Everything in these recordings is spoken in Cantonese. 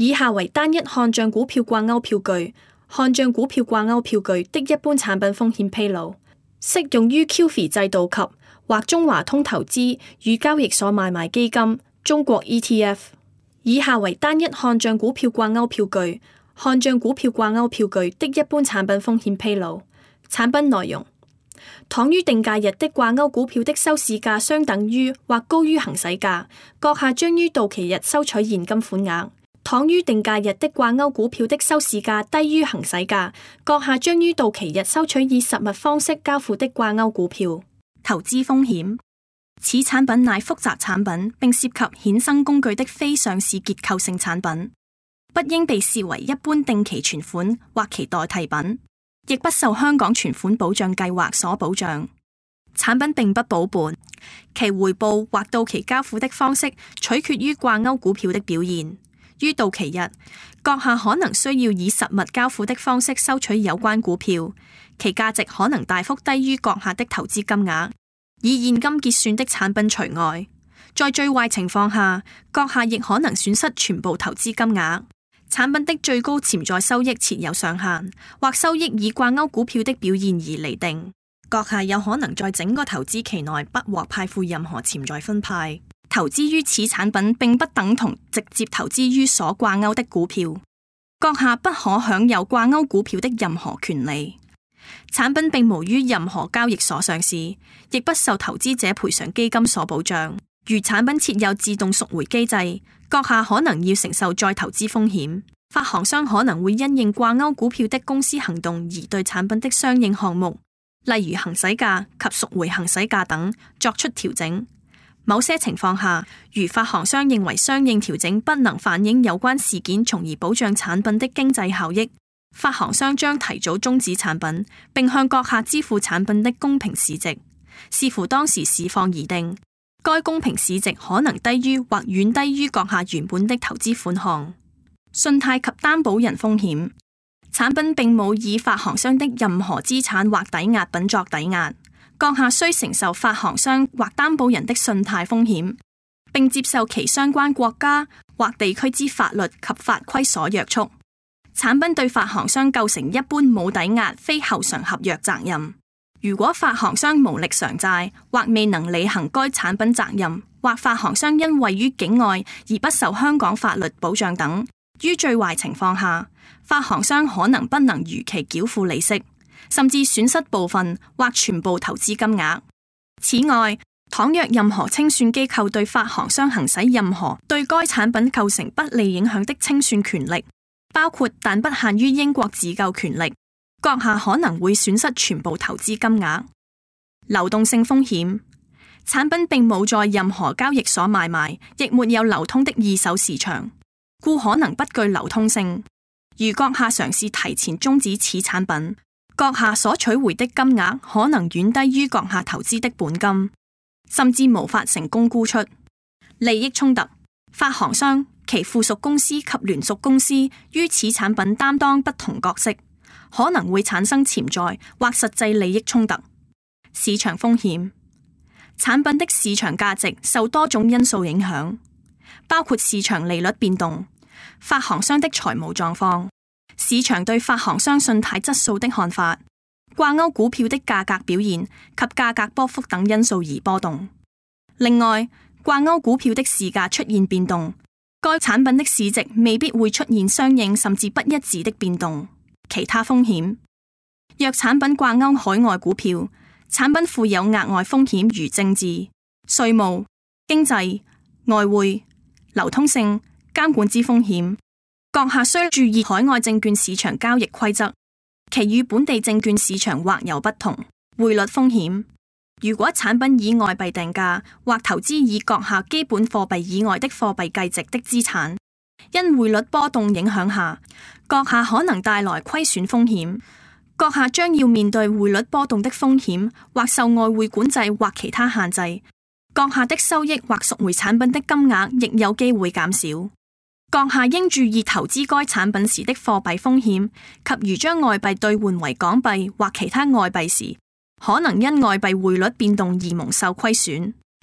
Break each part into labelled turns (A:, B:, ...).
A: 以下為單一看漲股票掛鈎票據。看漲股票掛鈎票據的一般產品風險披露，適用於 QFII 制度及或中華通投資與交易所買賣基金、中國 ETF。以下為單一看漲股票掛鈎票據。看漲股票掛鈎票據的一般產品風險披露，產品內容：倘於定價日的掛鈎股票的收市價相等於或高於行使價，閣下將於到期日收取現金款額；倘於定價日的掛鈎股票的收市價低於行使價，閣下將於到期日收取以實物方式交付的掛鈎股票。
B: 投資風險：此產品乃複雜產品，並涉及衍生工具的非上市結構性產品，不應被視為一般定期存款或其代替品，亦不受香港存款保障計劃所保障。產品並不保本，其回報或到期交付的方式取決於掛鈎股票的表現。於到期日，閣下可能需要以實物交付的方式收取有關股票，其價值可能大幅低於閣下的投資金額，以現金結算的產品除外。在最壞情況下，閣下亦可能損失全部投資金額。產品的最高潛在收益設有上限，或收益以掛鈎股票的表現而釐定。閣下有可能在整個投資期內不獲派付任何潛在分派。投資於此產品並不等同直接投資於所掛鈎的股票，閣下不可享有掛鈎股票的任何權利。產品並無於任何交易所上市，亦不受投資者賠償基金所保障。如產品設有自動贖回機制，閣下可能要承受再投資風險。發行商可能會因應掛鈎股票的公司行動而對產品的相應項目，例如行使價及贖回行使價等作出調整。某些情況下，如發行商認為相應調整不能反映有關事件，從而保障產品的經濟效益，發行商將提早終止產品，並向閣下支付產品的公平市值，視乎當時市況而定。該公平市值可能低於或遠低於閣下原本的投資款項。信貸及擔保人風險：產品並冇以發行商的任何資產或抵押品作抵押，閣下需承受發行商或擔保人的信貸風險，並接受其相關國家或地區之法律及法規所約束。產品對發行商構成一般冇抵押非後償合約責任。如果發行商無力償債或未能履行該產品責任，或發行商因位於境外而不受香港法律保障等，於最壞情況下，發行商可能不能如期繳付利息，甚至損失部分或全部投資金額。此外，倘若任何清算機構對發行商行使任何對該產品構成不利影響的清算權力，包括但不限於英國自救權力，閣下可能會損失全部投資金額。流動性風險：產品並冇在任何交易所買賣，亦沒有流通的二手市場，故可能不具流通性。如閣下嘗試提前終止此產品，閣下所取回的金額可能遠低於閣下投資的本金，甚至無法成功沽出。利益衝突：發行商、其附屬公司及聯屬公司於此產品擔當不同角色，可能會產生潛在或實際利益衝突。市場風險：產品的市場價值受多種因素影響，包括市場利率變動、發行商的財務狀況、市場對發行商信貸質素的看法、掛鈎股票的價格表現及價格波幅等因素而波動。另外，掛鈎股票的市價出現變動，該產品的市值未必會出現相應甚至不一致的變動。其他風險：若產品掛鈎海外股票，產品附有額外風險如政治、稅務、經濟、外匯、流通性、監管之風險。閣下需注意海外證券市場交易規則，其與本地證券市場或有不同。匯率風險：如果產品以外幣定價或投資以閣下基本貨幣以外的貨幣計值的資產，因匯率波動影響下，閣下可能帶來虧損風險。閣下將要面對匯率波動的風險，或受外匯管制或其他限制。閣下的收益或贖回產品的金額亦有機會減少。閣下應注意投資該產品時的貨幣風險，及如將外幣兌換為港幣或其他外幣時，可能因外幣匯率變動而蒙受虧損。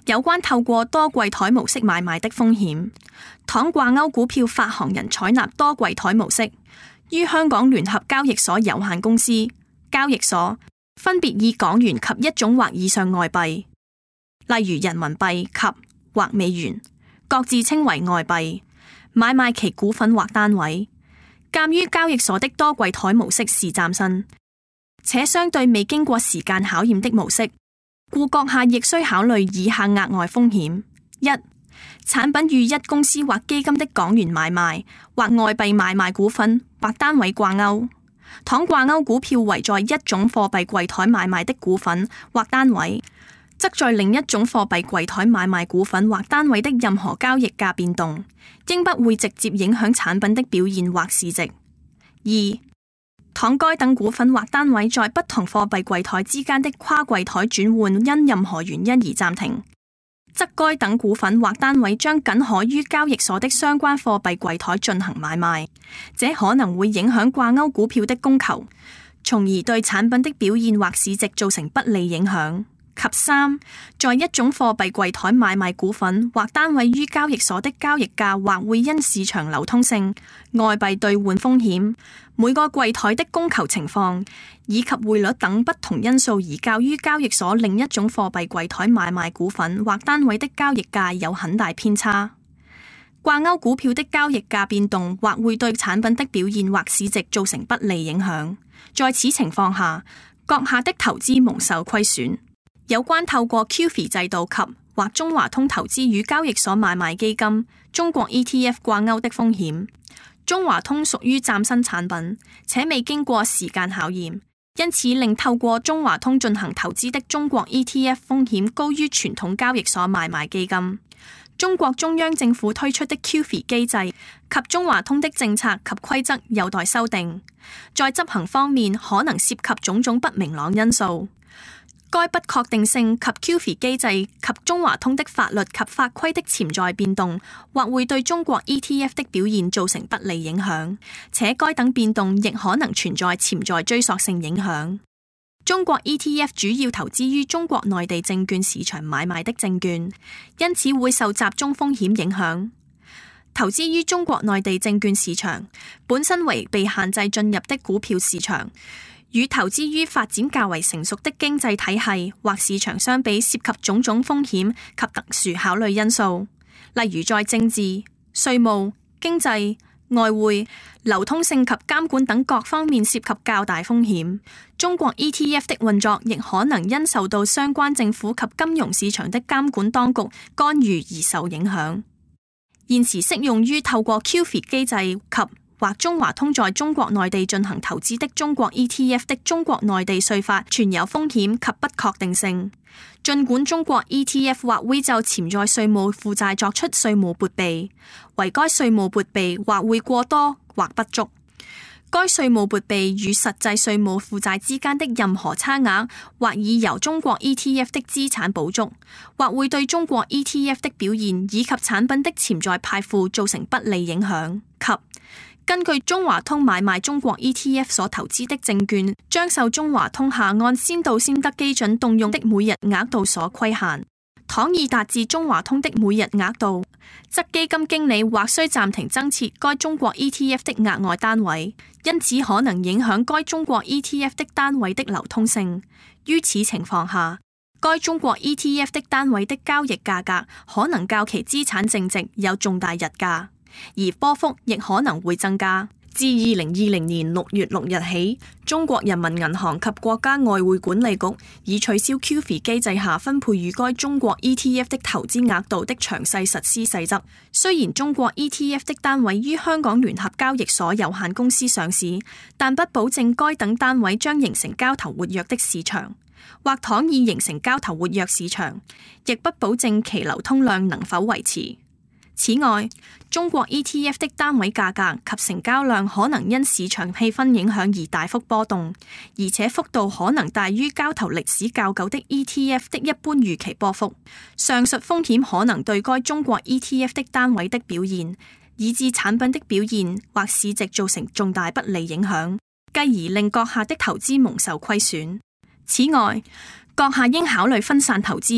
B: 有關透過多櫃台模式買賣的風險。倘掛鈎股票發行人採納多櫃台模式，於香港聯合交易所有限公司交易所分別以港元及一種或以上外幣，例如人民幣及或美元，各自稱為外幣，買賣其股份或單位。鑒於交易所的多櫃台模式是嶄新，且相對未經過時間考驗的模式，故閣下亦需考慮以下額外風險：一、產品與一公司或基金的港元買賣或外幣買賣股份或單位掛鈎，倘掛鈎股票為在一種貨幣櫃台買賣的股份或單位，則在另一種貨幣櫃台買賣股份或單位的任何交易價變動，應不會直接影響產品的表現或市值。二、倘該等股份或單位在不同貨幣櫃台之間的跨櫃台轉換因任何原因而暫停，則該等股份或單位將僅可於交易所的相關貨幣櫃台進行買賣，這可能會影響掛鈎股票的供求，從而對產品的表現或市值造成不利影響。及三，在一種貨幣櫃台買賣股份或單位於交易所的交易價或會因市場流通性、外幣兌換風險、每個櫃台的供求情況以及匯率等不同因素而較於交易所另一種貨幣櫃台買賣股份或單位的交易價有很大偏差。掛鈎股票的交易價變動或會對產品的表現或市值造成不利影響。在此情況下，閣下的投資蒙受虧損。有關透過 QFII 制度及或中華通投資與交易所買賣基金、中國 ETF 掛鈎的風險。中華通屬於嶄新產品，且未經過時間考驗，因此令透過中華通進行投資的中國 ETF 風險高於傳統交易所買賣基金。中國中央政府推出的 QFII 機制及中華通的政策及規則有待修訂，在執行方面可能涉及種種不明朗因素。該不確定性及 QFII 機制及中華通的法律及法規的潛在變動，或會對中國 ETF 的表現造成不利影響，且該等變動亦可能存在潛在追溯性影響。中國 ETF 主要投資於中國內地證券市場買賣的證券，因此會受集中風險影響。投資於中國內地證券市場本身為被限制進入的股票市場，與投資於發展較為成熟的經濟體系或市場相比，涉及種種風險及特殊考慮因素，例如在政治、稅務、經濟、外匯、流通性及監管等各方面涉及較大風險。中國 ETF 的運作亦可能因受到相關政府及金融市場的監管當局干預而受影響。現時適用於透過 QFII 機制及或中華通在中國內地進行投資的中國 ETF 的中國內地稅法存有風險及不確定性。儘管中國 ETF 或會就潛在稅務負債作出稅務撥備，惟該稅務撥備或會過多或不足。該稅務撥備與實際稅務負債之間的任何差額，或已由中國 ETF 的資產補足，或會對中國 ETF 的表現以及產品的潛在派付造成不利影響。及根據中華通買賣中國 ETF 所投資的證券，將受中華通下按先到先得基準動用的每日額度所規限。倘已達至中華通的每日額度，則基金經理或須暫停增設該中國 ETF 的額外單位，因此可能影響該中國 ETF 的單位的流通性。於此情況下，該中國 ETF 的單位的交易價格可能較其資產淨值有重大溢價，而波幅亦可能會增加。自2020年6月6日起，中國人民銀行及國家外匯管理局已取消 QFII 機制下分配予該中國 ETF 的投資額度的詳細實施細則。雖然中國 ETF 的單位於香港聯合交易所有限公司上市，但不保證該等單位將形成交投活躍的市場，或倘已形成交投活躍市場，亦不保證其流通量能否維持。此外，中國 ETF 的單位價格及成交量可能因市場氣氛影響而大幅波動，而且幅度可能大於交投歷史較久的 ETF 的一般預期波幅。上述風險可能對該中國 ETF 的單位的表現，以至產品的表現或市值造成重大不利影響，繼而令閣下的投資蒙受虧損。此外，閣下應考慮分散投資，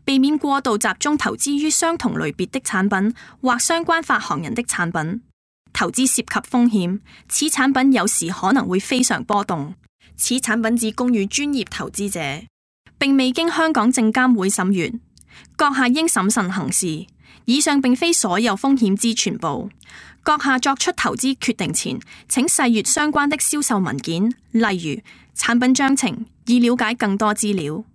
B: 避免過度集中投資於相同類別的產品或相關發行人的產品。投資涉及風險，此產品有時可能會非常波動。此產品只供予專業投資者，並未經香港證監會審閱。閣下應審慎行事。以上並非所有風險之全部。閣下作出投資決定前，請細閱相關的銷售文件，例如產品章程，以了解更多資料。